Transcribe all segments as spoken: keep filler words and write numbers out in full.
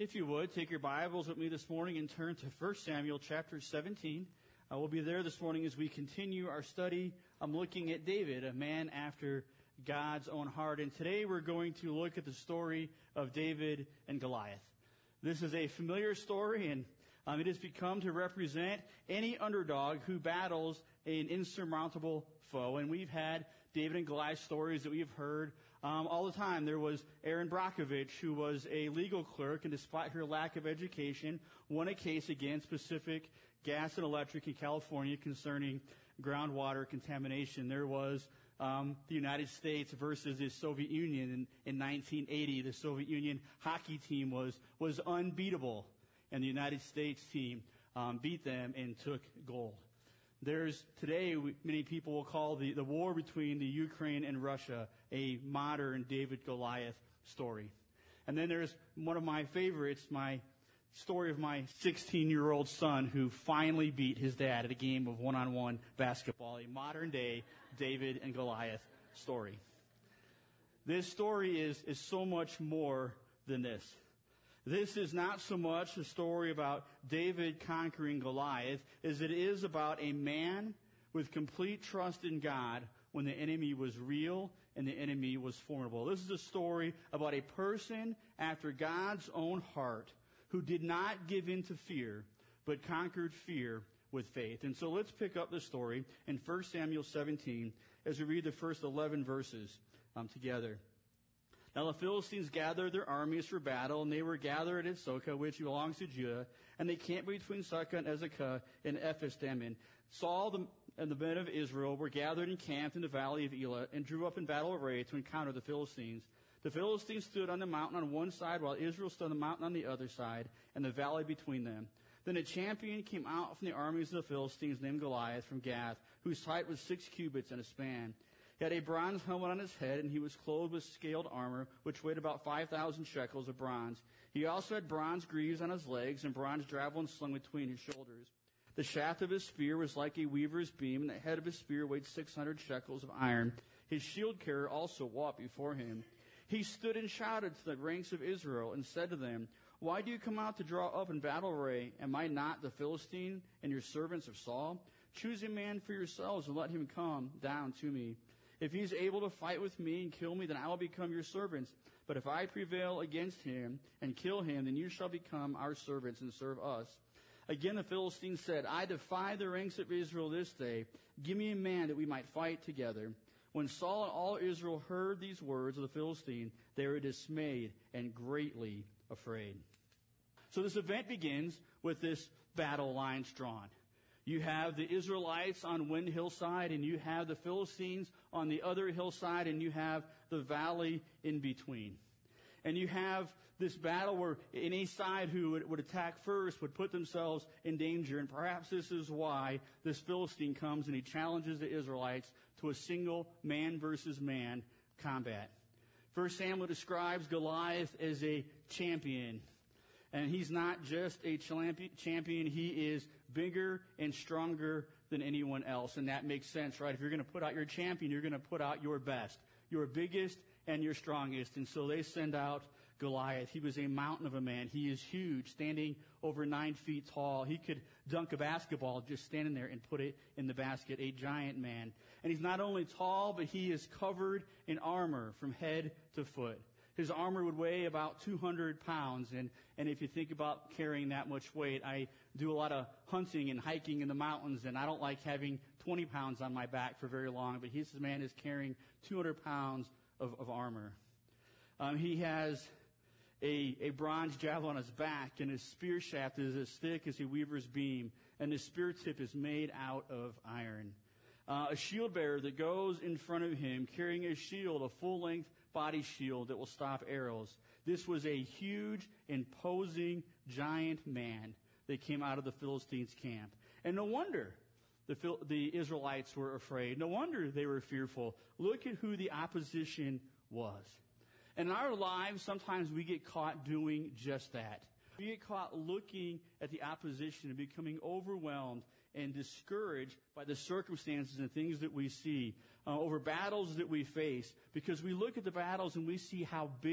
If you would, take your Bibles with me this morning and turn to First Samuel chapter seventeen. Uh, we'll be there this morning as we continue our study. I'm looking at David, a man after God's own heart. And today we're going to look at the story of David and Goliath. This is a familiar story, and um, it has become to represent any underdog who battles an insurmountable foe. And we've had David and Goliath stories that we've heard um, all the time. There was Erin Brockovich, who was a legal clerk, and despite her lack of education, won a case against Pacific Gas and Electric in California concerning groundwater contamination. There was um, the United States versus the Soviet Union in, in nineteen eighty. The Soviet Union hockey team was was unbeatable, and the United States team um, beat them and took gold. There's today, many people will call the, the war between the Ukraine and Russia a modern David-Goliath story. And then there's one of my favorites, my story of my sixteen-year-old son who finally beat his dad at a game of one-on-one basketball, a modern-day David and Goliath story. This story is, is so much more than this. This is not so much a story about David conquering Goliath as it is about a man with complete trust in God when the enemy was real and the enemy was formidable. This is a story about a person after God's own heart who did not give in to fear, but conquered fear with faith. And so let's pick up the story in First Samuel seventeen as we read the first eleven verses um, together. Now the Philistines gathered their armies for battle, and they were gathered at Soka, which belongs to Judah, and they camped between Succoth and Ezekah and Ephes-dammim. Saul the, and the men of Israel were gathered and camped in the valley of Elah, and drew up in battle array to encounter the Philistines. The Philistines stood on the mountain on one side, while Israel stood on the mountain on the other side, and the valley between them. Then a champion came out from the armies of the Philistines named Goliath from Gath, whose height was six cubits and a span. He had a bronze helmet on his head, and he was clothed with scaled armor, which weighed about five thousand shekels of bronze. He also had bronze greaves on his legs, and bronze javelins slung between his shoulders. The shaft of his spear was like a weaver's beam, and the head of his spear weighed six hundred shekels of iron. His shield carrier also walked before him. He stood and shouted to the ranks of Israel, and said to them, "Why do you come out to draw up in battle array? Am I not the Philistine, and your servants of Saul? Choose a man for yourselves, and let him come down to me. If he is able to fight with me and kill me, then I will become your servants. But if I prevail against him and kill him, then you shall become our servants and serve us." Again the Philistines said, "I defy the ranks of Israel this day. Give me a man that we might fight together." When Saul and all Israel heard these words of the Philistine, they were dismayed and greatly afraid. So this event begins with this battle lines drawn. You have the Israelites on one hillside, and you have the Philistines on the other hillside, and you have the valley in between. And you have this battle where any side who would, would attack first would put themselves in danger. And perhaps this is why this Philistine comes and he challenges the Israelites to a single man versus man combat. First Samuel describes Goliath as a champion. And he's not just a champion, he is bigger and stronger than anyone else. And that makes sense, right? If you're going to put out your champion, you're going to put out your best, your biggest and your strongest. And so they send out Goliath. He was a mountain of a man. He is huge, standing over nine feet tall. He could dunk a basketball just standing there and put it in the basket, a giant man. And he's not only tall, but he is covered in armor from head to foot. His armor would weigh about two hundred pounds, and, and if you think about carrying that much weight, I do a lot of hunting and hiking in the mountains, and I don't like having twenty pounds on my back for very long, but this man is carrying two hundred pounds of, of armor. Um, he has a, a bronze javelin on his back, and his spear shaft is as thick as a weaver's beam, and his spear tip is made out of iron. Uh, a shield bearer that goes in front of him carrying a shield, a full-length body shield that will stop arrows. This was a huge, imposing, giant man that came out of the Philistines' camp. And no wonder the, Phil- the Israelites were afraid. No wonder they were fearful. Look at who the opposition was. And in our lives, sometimes we get caught doing just that. We get caught looking at the opposition and becoming overwhelmed and discouraged by the circumstances and things that we see, uh, over battles that we face, because we look at the battles and we see how big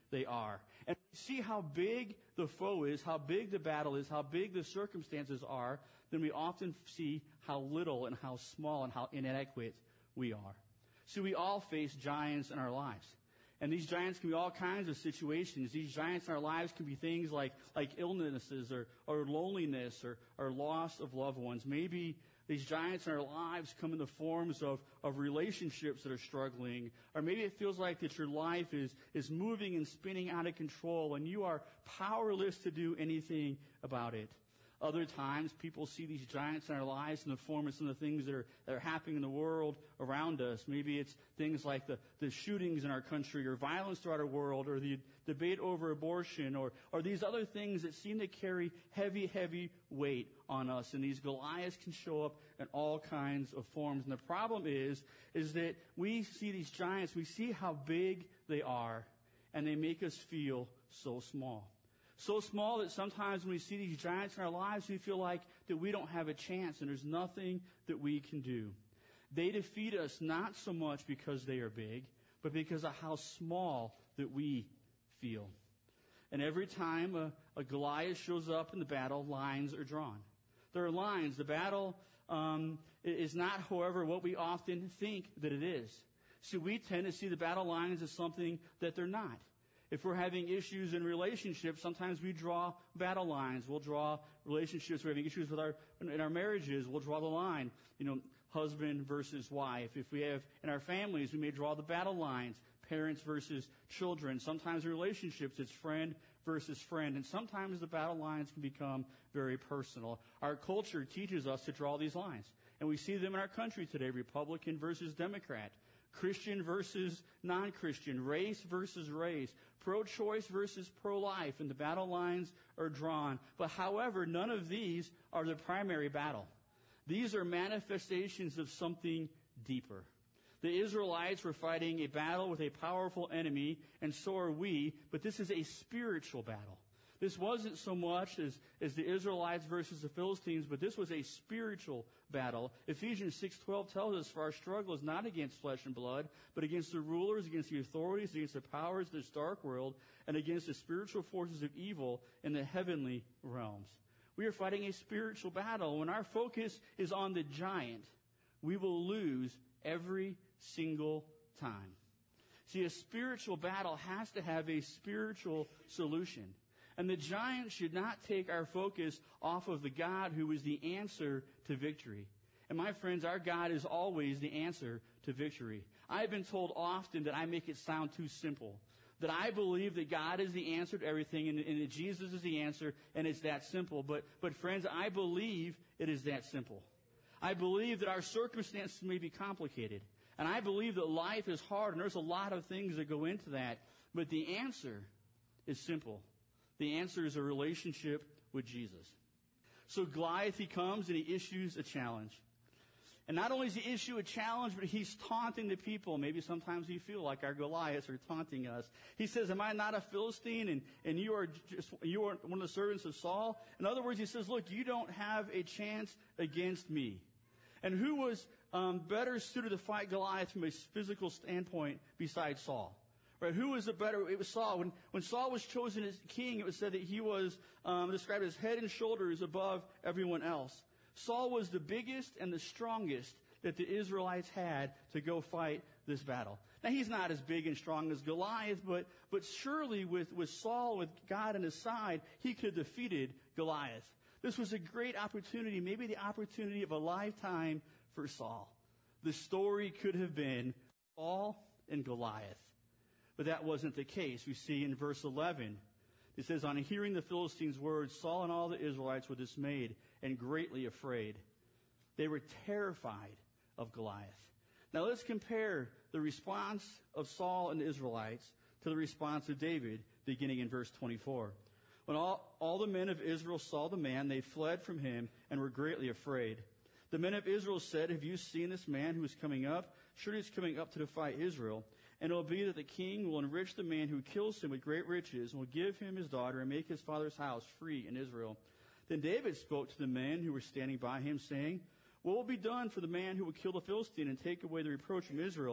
they are. And see how big the foe is, how big the battle is, how big the circumstances are, then we often see how little and how small and how inadequate we are. See, we all face giants in our lives. And these giants can be all kinds of situations. These giants in our lives can be things like, like illnesses or, or loneliness or, or loss of loved ones. Maybe these giants in our lives come in the forms of, of relationships that are struggling. Or maybe it feels like that your life is, is moving and spinning out of control and you are powerless to do anything about it. Other times, people see these giants in our lives in the form of some of the things that are, that are happening in the world around us. Maybe it's things like the, the shootings in our country or violence throughout our world or the debate over abortion or, or these other things that seem to carry heavy, heavy weight on us. And these Goliaths can show up in all kinds of forms. And the problem is, is that we see these giants, we see how big they are, and they make us feel so small. So small that sometimes when we see these giants in our lives, we feel like that we don't have a chance and there's nothing that we can do. They defeat us not so much because they are big, but because of how small that we feel. And every time a, a Goliath shows up in the battle, lines are drawn. There are lines. The battle um, is not, however, what we often think that it is. See, we tend to see the battle lines as something that they're not. If we're having issues in relationships, sometimes we draw battle lines. We'll draw relationships. We're having issues with our in our marriages. We'll draw the line, you know, husband versus wife. If we have in our families, we may draw the battle lines, parents versus children. Sometimes in relationships, it's friend versus friend. And sometimes the battle lines can become very personal. Our culture teaches us to draw these lines. And we see them in our country today, Republican versus Democrat. Christian versus non-Christian, race versus race, pro-choice versus pro-life, and the battle lines are drawn. But however, none of these are the primary battle. These are manifestations of something deeper. The Israelites were fighting a battle with a powerful enemy, and so are we, but this is a spiritual battle. This wasn't so much as, as the Israelites versus the Philistines, but this was a spiritual battle. Ephesians six twelve tells us, for our struggle is not against flesh and blood, but against the rulers, against the authorities, against the powers of this dark world, and against the spiritual forces of evil in the heavenly realms. We are fighting a spiritual battle. When our focus is on the giant, we will lose every single time. See, a spiritual battle has to have a spiritual solution. And the giant should not take our focus off of the God who is the answer to victory. And my friends, our God is always the answer to victory. I've been told often that I make it sound too simple. That I believe that God is the answer to everything and, and that Jesus is the answer and it's that simple. But, but friends, I believe it is that simple. I believe that our circumstances may be complicated. And I believe that life is hard and there's a lot of things that go into that. But the answer is simple. The answer is a relationship with Jesus. So Goliath, he comes and he issues a challenge. And not only does he issue a challenge, but he's taunting the people. Maybe sometimes we feel like our Goliaths are taunting us. He says, am I not a Philistine and, and you are just, you are one of the servants of Saul? In other words, he says, look, you don't have a chance against me. And who was um, better suited to fight Goliath from a physical standpoint besides Saul? Right, who was the better? It was Saul. When, when Saul was chosen as king, it was said that he was um, described as head and shoulders above everyone else. Saul was the biggest and the strongest that the Israelites had to go fight this battle. Now, he's not as big and strong as Goliath, but, but surely with, with Saul, with God on his side, he could have defeated Goliath. This was a great opportunity, maybe the opportunity of a lifetime for Saul. The story could have been Saul and Goliath. But that wasn't the case. We see in verse eleven, it says, on hearing the Philistines' words, Saul and all the Israelites were dismayed and greatly afraid. They were terrified of Goliath. Now let's compare the response of Saul and the Israelites to the response of David, beginning in verse twenty-four. When all, all the men of Israel saw the man, they fled from him and were greatly afraid. The men of Israel said, have you seen this man who is coming up? Surely he is coming up to fight Israel. And it will be that the king will enrich the man who kills him with great riches, and will give him his daughter, and make his father's house free in Israel. Then David spoke to the men who were standing by him, saying, what will be done for the man who will kill the Philistine and take away the reproach from Israel?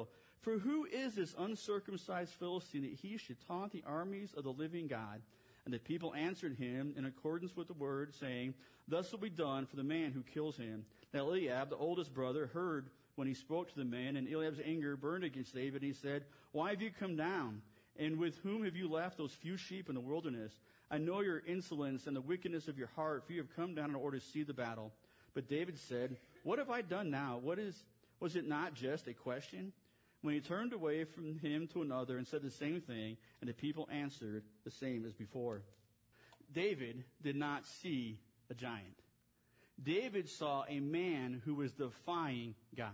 For who is this uncircumcised Philistine that he should taunt the armies of the living God? And the people answered him in accordance with the word, saying, Thus will be done for the man who kills him. Now Eliab, the oldest brother, heard when he spoke to the men, and Eliab's anger burned against David. And he said, Why have you come down? And with whom have you left those few sheep in the wilderness? I know your insolence and the wickedness of your heart, for you have come down in order to see the battle. But David said, What have I done now? What is, was it not just a question? When he turned away from him to another and said the same thing, and the people answered the same as before. David did not see a giant. David saw a man who was defying God.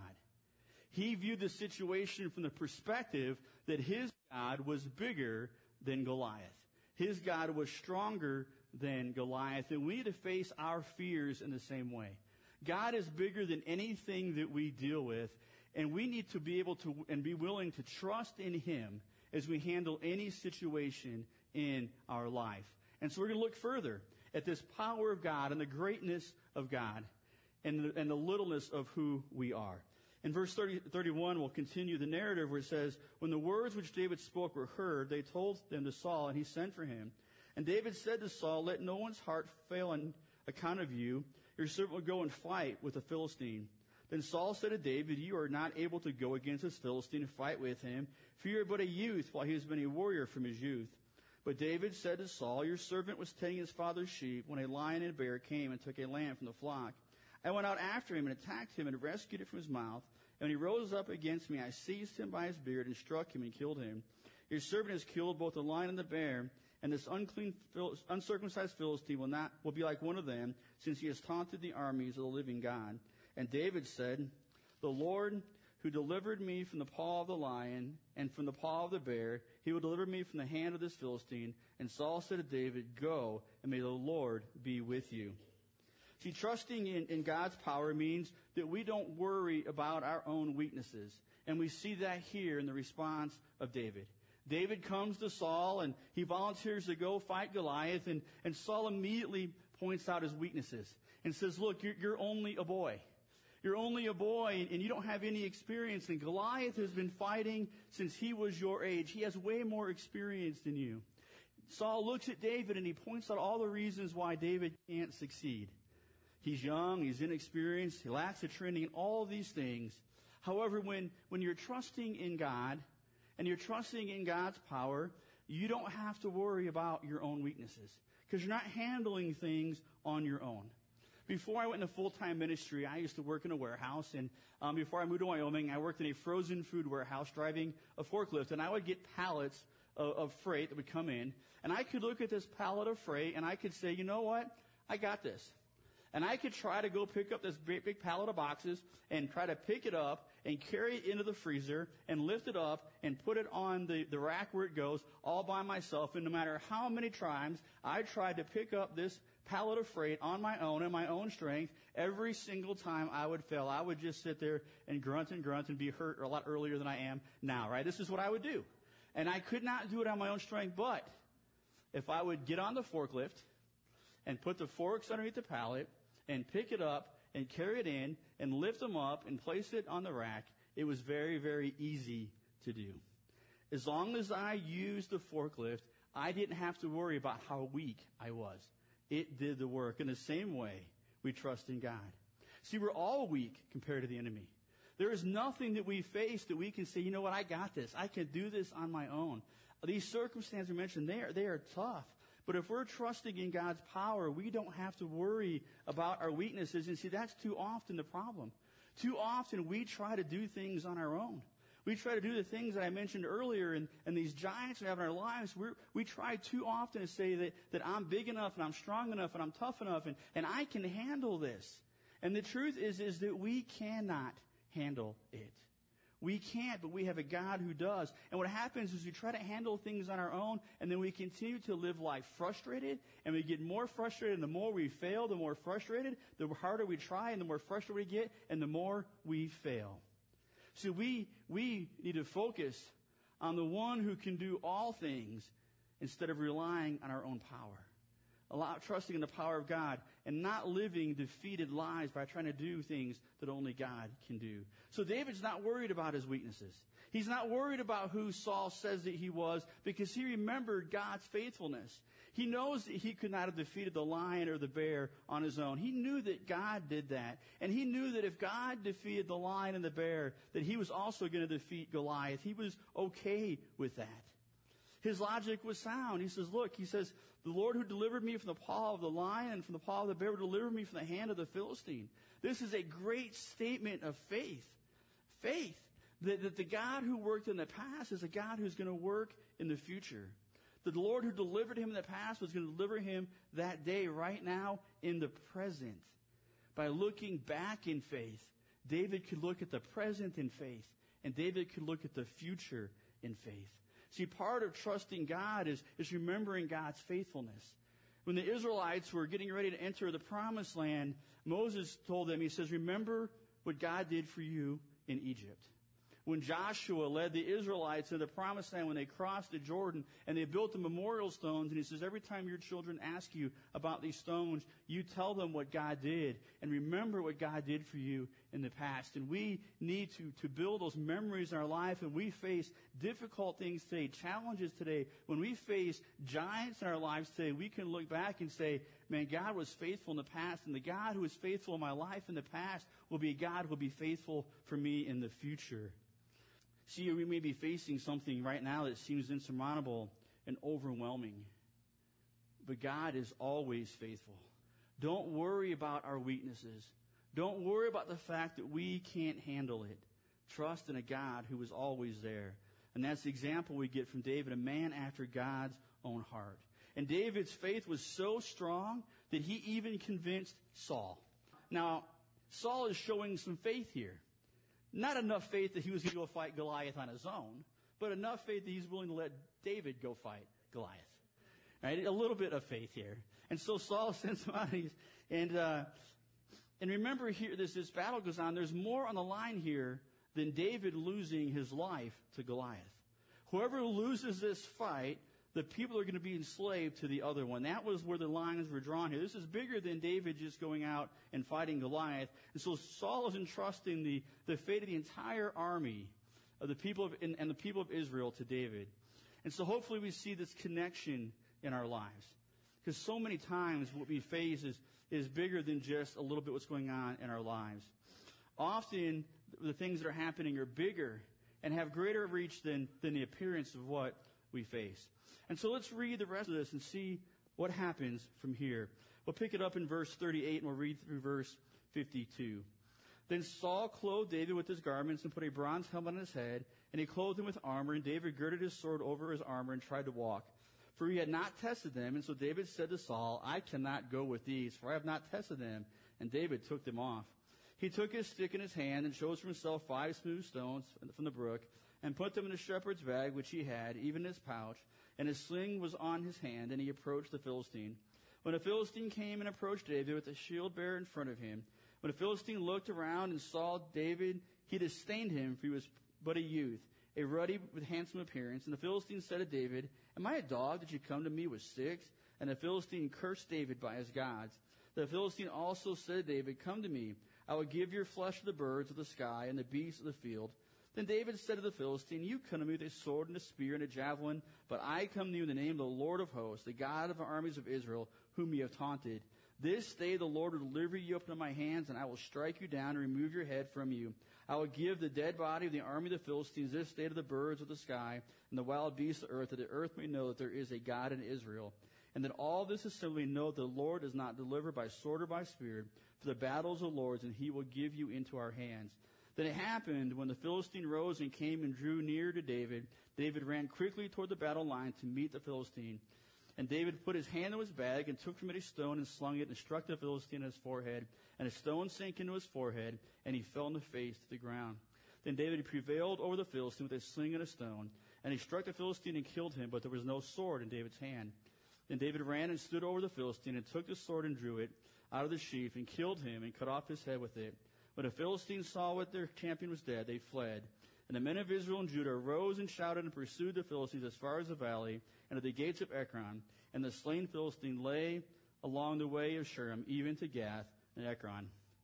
He viewed the situation from the perspective that his God was bigger than Goliath. His God was stronger than Goliath, and we need to face our fears in the same way. God is bigger than anything that we deal with, and we need to be able to and be willing to trust in Him as we handle any situation in our life. And so we're going to look further at this power of God and the greatness of God and the, and the littleness of who we are. In verse thirty, thirty-one, we'll continue the narrative where it says, When the words which David spoke were heard, they told them to Saul, and he sent for him. And David said to Saul, Let no one's heart fail on account of you. Your servant will go and fight with the Philistine. Then Saul said to David, You are not able to go against this Philistine and fight with him, for you are but a youth, while he has been a warrior from his youth. But David said to Saul, Your servant was tending his father's sheep when a lion and a bear came and took a lamb from the flock. I went out after him and attacked him and rescued it from his mouth. And when he rose up against me, I seized him by his beard and struck him and killed him. Your servant has killed both the lion and the bear, and this unclean, uncircumcised Philistine will not will be like one of them, since he has taunted the armies of the living God. And David said, The Lord who delivered me from the paw of the lion and from the paw of the bear, he will deliver me from the hand of this Philistine. And Saul said to David, Go, and may the Lord be with you. See, trusting in, in God's power means that we don't worry about our own weaknesses. And we see that here in the response of David. David comes to Saul, and he volunteers to go fight Goliath, and, and Saul immediately points out his weaknesses and says, Look, you're, you're only a boy. You're only a boy, and you don't have any experience. And Goliath has been fighting since he was your age. He has way more experience than you. Saul looks at David, and he points out all the reasons why David can't succeed. He's young, he's inexperienced, he lacks the training, and all of these things. However, when, when you're trusting in God, and you're trusting in God's power, you don't have to worry about your own weaknesses, because you're not handling things on your own. Before I went into full-time ministry, I used to work in a warehouse, and um, before I moved to Wyoming, I worked in a frozen food warehouse driving a forklift, and I would get pallets of, of freight that would come in, and I could look at this pallet of freight, and I could say, you know what, I got this. And I could try to go pick up this big, big pallet of boxes and try to pick it up and carry it into the freezer and lift it up and put it on the, the rack where it goes all by myself. And no matter how many times I tried to pick up this pallet of freight on my own and my own strength, every single time I would fail. I would just sit there and grunt and grunt and be hurt a lot earlier than I am now, right? This is what I would do. And I could not do it on my own strength, but if I would get on the forklift and put the forks underneath the pallet and pick it up and carry it in and lift them up and place it on the rack, it was very, very easy to do. As long as I used the forklift, I didn't have to worry about how weak I was. It did the work. In the same way, we trust in God. See, we're all weak compared to the enemy. There is nothing that we face that we can say, you know what, I got this. I can do this on my own. These circumstances we mentioned, they are, they are tough. But if we're trusting in God's power, we don't have to worry about our weaknesses. And see, that's too often the problem. Too often we try to do things on our own. We try to do the things that I mentioned earlier, and, and these giants we have in our lives, we're, we try too often to say that, that I'm big enough and I'm strong enough and I'm tough enough and, and I can handle this. And the truth is, is that we cannot handle it. We can't, but we have a God who does. And what happens is we try to handle things on our own, and then we continue to live life frustrated, and we get more frustrated, and the more we fail, the more frustrated, the harder we try, and the more frustrated we get, and the more we fail. So we, we need to focus on the one who can do all things instead of relying on our own power. allow, trusting in the power of God, and not living defeated lives by trying to do things that only God can do. So David's not worried about his weaknesses. He's not worried about who Saul says that he was, because he remembered God's faithfulness. He knows that he could not have defeated the lion or the bear on his own. He knew that God did that. And he knew that if God defeated the lion and the bear, that he was also going to defeat Goliath. He was okay with that. His logic was sound. He says, look, he says, the Lord who delivered me from the paw of the lion and from the paw of the bear will deliver me from the hand of the Philistine. This is a great statement of faith. Faith. That, that the God who worked in the past is a God who's going to work in the future. That the Lord who delivered him in the past was going to deliver him that day, right now, in the present. By looking back in faith, David could look at the present in faith, and David could look at the future in faith. See, part of trusting God is, is remembering God's faithfulness. When the Israelites were getting ready to enter the promised land, Moses told them, he says, remember what God did for you in Egypt. When Joshua led the Israelites into the promised land, when they crossed the Jordan and they built the memorial stones, and he says, every time your children ask you about these stones, you tell them what God did and remember what God did for you in the past. And we need to, to build those memories in our life, and we face difficult things today, challenges today. When we face giants in our lives today, we can look back and say, man, God was faithful in the past, and the God who is faithful in my life in the past will be a God who will be faithful for me in the future. See, we may be facing something right now that seems insurmountable and overwhelming. But God is always faithful. Don't worry about our weaknesses. Don't worry about the fact that we can't handle it. Trust in a God who is always there. And that's the example we get from David, a man after God's own heart. And David's faith was so strong that he even convinced Saul. Now, Saul is showing some faith here. Not enough faith that he was going to go fight Goliath on his own, but enough faith that he's willing to let David go fight Goliath. Right? A little bit of faith here. And so Saul sends him out, and uh, and remember here, this this battle goes on. There's more on the line here than David losing his life to Goliath. Whoever loses this fight, the people are going to be enslaved to the other one. That was where the lines were drawn here. This is bigger than David just going out and fighting Goliath. And so Saul is entrusting the, the fate of the entire army of the people of, and, and the people of Israel to David. And so hopefully we see this connection in our lives. Because so many times what we face is, is bigger than just a little bit what's going on in our lives. Often the things that are happening are bigger and have greater reach than, than the appearance of what we face. And so let's read the rest of this and see what happens from here. We'll pick it up in verse thirty-eight, and we'll read through verse fifty-two. Then Saul clothed David with his garments and put a bronze helmet on his head, and he clothed him with armor, and David girded his sword over his armor and tried to walk. For he had not tested them, and so David said to Saul, I cannot go with these, for I have not tested them. And David took them off. He took his stick in his hand and chose for himself five smooth stones from the brook, and put them in a shepherd's bag which he had, even his pouch, and his sling was on his hand, and he approached the Philistine. When the Philistine came and approached David with a shield bearer in front of him, when the Philistine looked around and saw David, he disdained him, for he was but a youth, a ruddy with handsome appearance. And the Philistine said to David, Am I a dog that you come to me with sticks? And the Philistine cursed David by his gods. The Philistine also said to David, Come to me, I will give your flesh to the birds of the sky and the beasts of the field. Then David said to the Philistine, You come to me with a sword and a spear and a javelin, but I come to you in the name of the Lord of hosts, the God of the armies of Israel, whom you have taunted. This day the Lord will deliver you up into my hands, and I will strike you down and remove your head from you. I will give the dead body of the army of the Philistines this day to the birds of the sky and the wild beasts of the earth, that the earth may know that there is a God in Israel. And that all this assembly know that the Lord does not deliver by sword or by spear, for the battle is the Lord's, and he will give you into our hands. Then it happened, when the Philistine rose and came and drew near to David, David ran quickly toward the battle line to meet the Philistine. And David put his hand in his bag and took from it a stone and slung it and struck the Philistine on his forehead. And a stone sank into his forehead, and he fell in the face to the ground. Then David prevailed over the Philistine with a sling and a stone. And he struck the Philistine and killed him, but there was no sword in David's hand. Then David ran and stood over the Philistine and took the sword and drew it out of the sheath and killed him and cut off his head with it. When the Philistines saw what their champion was dead, they fled. And the men of Israel and Judah arose and shouted and pursued the Philistines as far as the valley and at the gates of Ekron. And the slain Philistine lay along the way of Shurim, even to Gath and Ekron.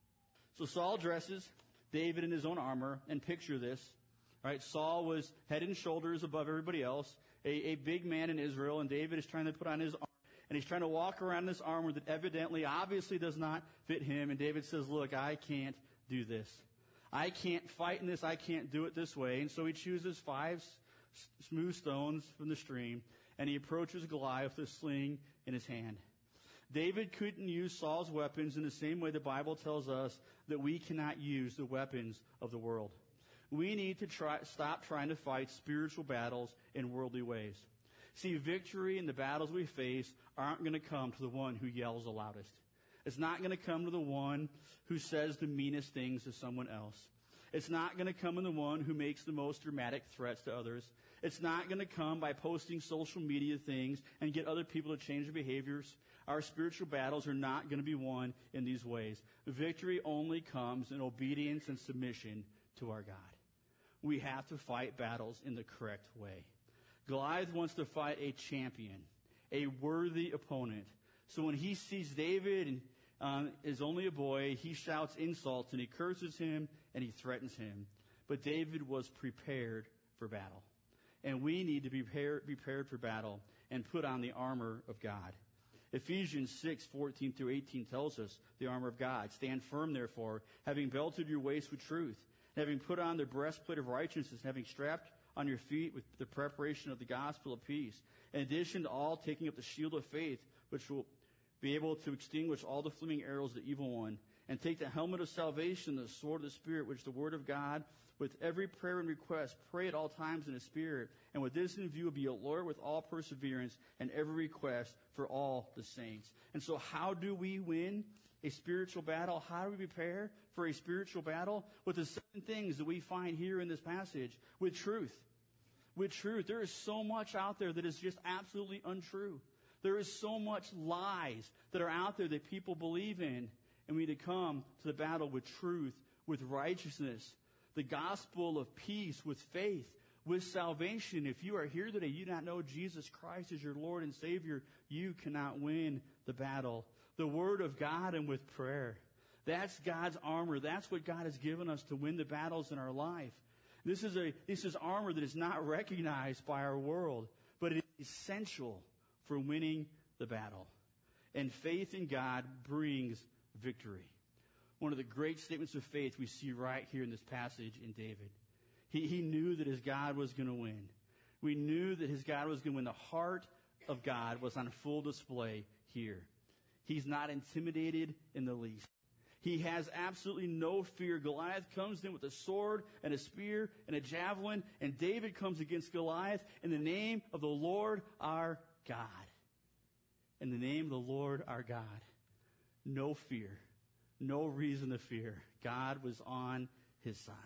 So Saul dresses David in his own armor, and picture this. Right? Saul was head and shoulders above everybody else, a, a big man in Israel, and David is trying to put on his armor, and he's trying to walk around in this armor that evidently, obviously does not fit him, and David says, look, I can't do this. I can't fight in this. I can't do it this way. And so he chooses five s- smooth stones from the stream, and he approaches Goliath with a sling in his hand. David couldn't use Saul's weapons in the same way the Bible tells us that we cannot use the weapons of the world. We need to try, stop trying to fight spiritual battles in worldly ways. See, victory in the battles we face aren't going to come to the one who yells the loudest. It's not going to come to the one who says the meanest things to someone else. It's not going to come in the one who makes the most dramatic threats to others. It's not going to come by posting social media things and get other people to change their behaviors. Our spiritual battles are not going to be won in these ways. Victory only comes in obedience and submission to our God. We have to fight battles in the correct way. Goliath wants to fight a champion, a worthy opponent. So when he sees David and um, is only a boy, he shouts insults and he curses him and he threatens him. But David was prepared for battle. And we need to be prepared, prepared for battle and put on the armor of God. Ephesians six, fourteen through eighteen tells us the armor of God. Stand firm, therefore, having belted your waist with truth, having put on the breastplate of righteousness, having strapped on your feet with the preparation of the gospel of peace. In addition to all, taking up the shield of faith, which will be able to extinguish all the flaming arrows of the evil one, and take the helmet of salvation, the sword of the Spirit, which is the word of God. With every prayer and request, pray at all times in the Spirit, and with this in view, be alert with all perseverance and every request for all the saints. And so how do we win a spiritual battle? How do we prepare for a spiritual battle? With the seven things that we find here in this passage. With truth. With truth. There is so much out there that is just absolutely untrue. There is so much lies that are out there that people believe in. And we need to come to the battle with truth, with righteousness, the gospel of peace, with faith, with salvation. If you are here today, you do not know Jesus Christ as your Lord and Savior, you cannot win the battle. The Word of God and with prayer. That's God's armor. That's what God has given us to win the battles in our life. This is a this is armor that is not recognized by our world, but it is essential for winning the battle. And faith in God brings victory. One of the great statements of faith we see right here in this passage in David. He, he knew that his God was going to win. We knew that his God was going to win. The heart of God was on full display here. He's not intimidated in the least. He has absolutely no fear. Goliath comes in with a sword and a spear and a javelin, and David comes against Goliath in the name of the Lord our God. In the name of the Lord our God. No fear. No reason to fear. God was on his side.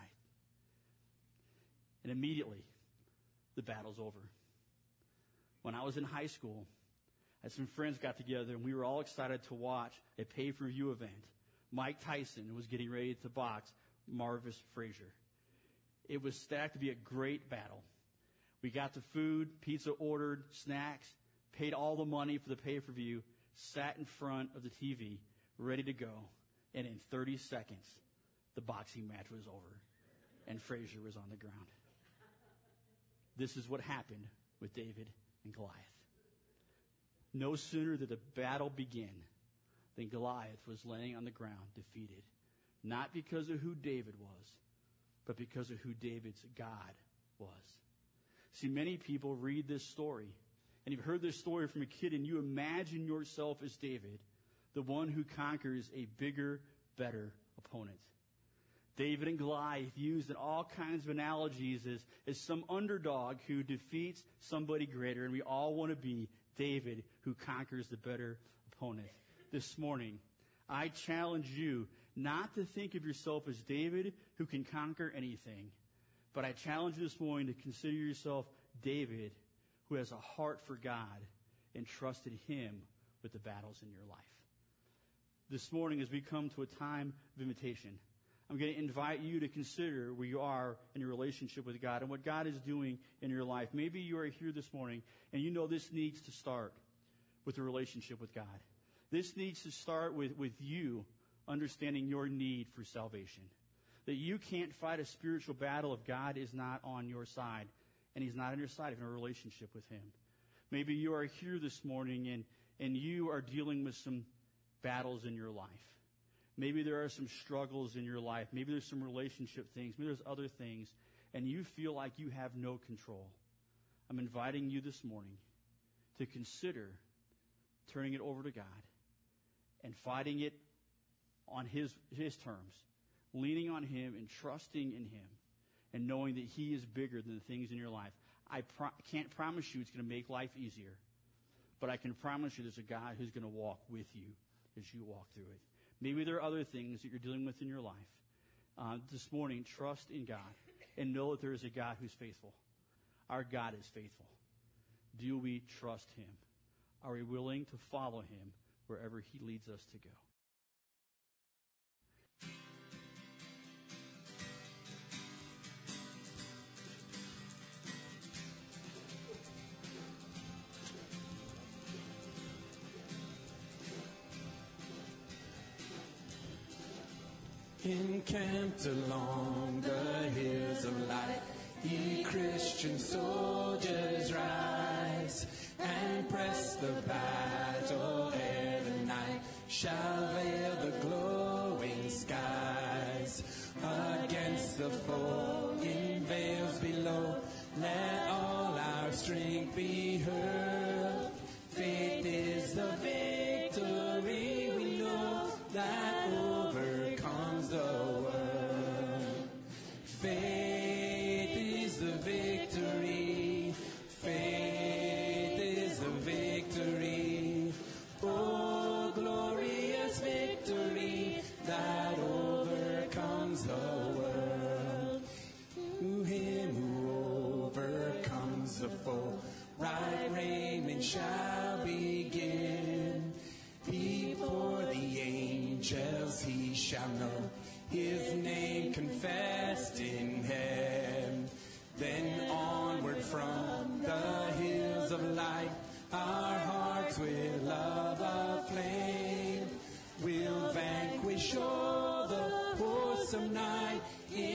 And immediately, the battle's over. When I was in high school, I had some friends got together, and we were all excited to watch a pay-per-view event. Mike Tyson was getting ready to box Marvis Frazier. It was stacked to be a great battle. We got the food, pizza ordered, snacks, paid all the money for the pay-per-view, sat in front of the T V, ready to go. And in thirty seconds, the boxing match was over, and Frazier was on the ground. This is what happened with David and Goliath. No sooner did the battle begin than Goliath was laying on the ground defeated. Not because of who David was, but because of who David's God was. See, many people read this story, and you've heard this story from a kid, and you imagine yourself as David, the one who conquers a bigger, better opponent. David and Goliath used in all kinds of analogies as, as some underdog who defeats somebody greater, and we all want to be David who conquers the better opponent. This morning, I challenge you not to think of yourself as David who can conquer anything, but I challenge you this morning to consider yourself David who has a heart for God and trusted him with the battles in your life. This morning, as we come to a time of invitation, I'm going to invite you to consider where you are in your relationship with God and what God is doing in your life. Maybe you are here this morning and you know this needs to start with a relationship with God. This needs to start with, with you understanding your need for salvation. That you can't fight a spiritual battle if God is not on your side, and He's not on your side if you're in a relationship with Him. Maybe you are here this morning and, and you are dealing with some battles in your life. Maybe there are some struggles in your life. Maybe there's some relationship things. Maybe there's other things, and you feel like you have no control. I'm inviting you this morning to consider turning it over to God and fighting it on His, His terms, leaning on Him and trusting in Him and knowing that He is bigger than the things in your life. I pro- can't promise you it's going to make life easier, but I can promise you there's a God who's going to walk with you as you walk through it. Maybe there are other things that you're dealing with in your life. Uh, this morning, trust in God and know that there is a God who's faithful. Our God is faithful. Do we trust Him? Are we willing to follow Him wherever He leads us to go? Encamped along the hills of light, ye Christian soldiers rise, and press the battle ere the night shall veil the glowing skies. Against the foe in veils below, let all our strength be hurled. Faith is the victory, we know that overcomes the world. Faith is the victory. Faith is the victory. Oh, glorious victory that overcomes the world. To Him who overcomes the foe, right raiment shall begin. Before the angels He shall know His name confessed in heaven. Then onward from the hills of light, our hearts with love aflame, we'll vanquish all the force of night. In